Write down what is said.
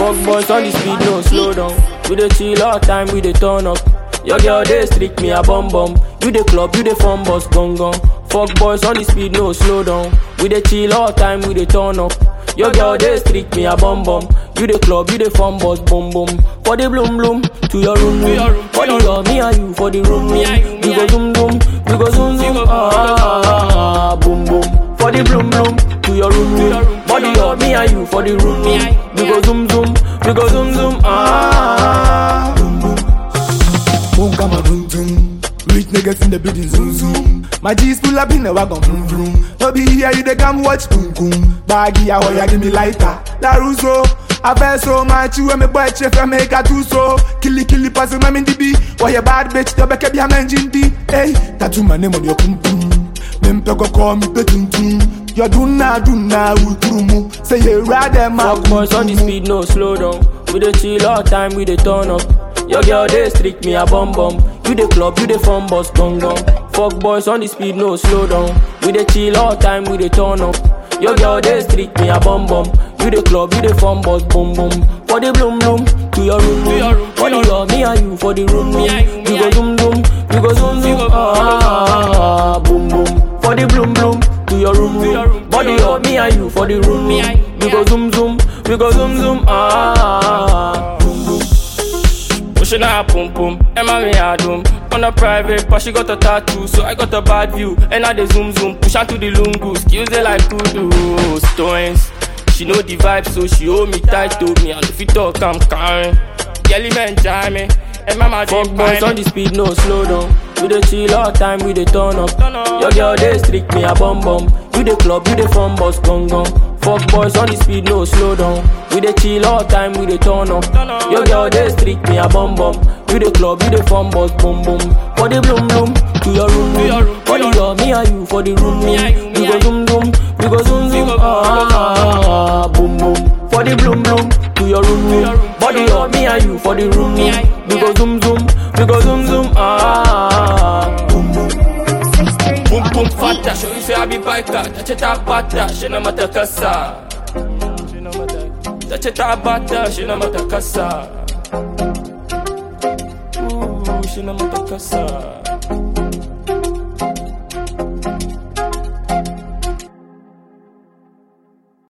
Fuck boys on the speed, no slow down. We dey chill all time, we dey turn up. Your girl dey streak me a bum bum. You dey club, you dey fun bus gong gong. Fuck boys on the speed, no slow down. We dey chill all time, we dey turn up. Your girl dey streak me a bum bum. You dey club, you dey fun bus boom boom. For the bloom bloom, to your room room. For the girl, me and you for the room room. We go zoom zoom, we go zoom zoom. Boom boom. For the bloom bloom, to your room room. Body girl, me and you for the room room. We go zoom zoom, we go zoom zoom. Boom boom. Boom come a boom boom. Rich niggas in the building zoom zoom. My G's pull up in the wagon vroom vroom. No be here you they come watch boom boom. Baggy how ya give me lighter. La Russo. I feel so much you and me boy chef and make a two so. Killy pass my in the B. Why you bad bitch the back of your man jinty. Hey, tattoo my name on your pum pum. Them go call me petum tum. You do na ultrumu. Say you rather my fuck boys on the speed, no slow down. We dey chill all time, we dey turn up. Your girl dey streak me a bum bum. You dey club, you dey fun bus gong gong. Fuck boys on the speed, no slow down. We dey chill all time, we dey turn up. Your girl dey streak me a bum bum. You dey club, you dey fun bus boom boom. For the bloom bloom, to your room room. For the girl, me and you for the room room. We go zoom zoom, we go zoom zoom. Boom boom. For the bloom bloom, to your room room. Body girl, me and you for the room room. We go zoom zoom, we go zoom zoom. Boom boom. Pushing her pum pum, Emma me a doom. On a private, but she got a tattoo, so I got a bad view. And now they zoom zoom, push her to the lungu. Skills they like kudu, stones. She know the vibe, so she hold me tight to me. And if you talk, I'm carrying. Yelly man jam me, and mama fuck boys on the speed, no slow down. We dey chill all time, we dey turn up. Your girl dey streak me a bum bum. You dey club, you dey fun bus gong gong. Fuck boys on the speed, no slow down. We dey chill all time, we dey turn up. Your girl dey streak me a bum bum. You dey club, you dey fun bus boom boom. For the bloom bloom, to your room room. For the girl, me and you for the room room. We go zoom zoom, we go zoom zoom. Boom boom. For the bloom bloom, to your room room. Body girl, me and you for the room room. We go zoom zoom, we go zoom zoom. Boom boom. Boom boom fata, show you say I be biker. Touch it up butter, she no matter kasa. Touch it up butter, she no matter kasa. Ooh, she no matter kasa.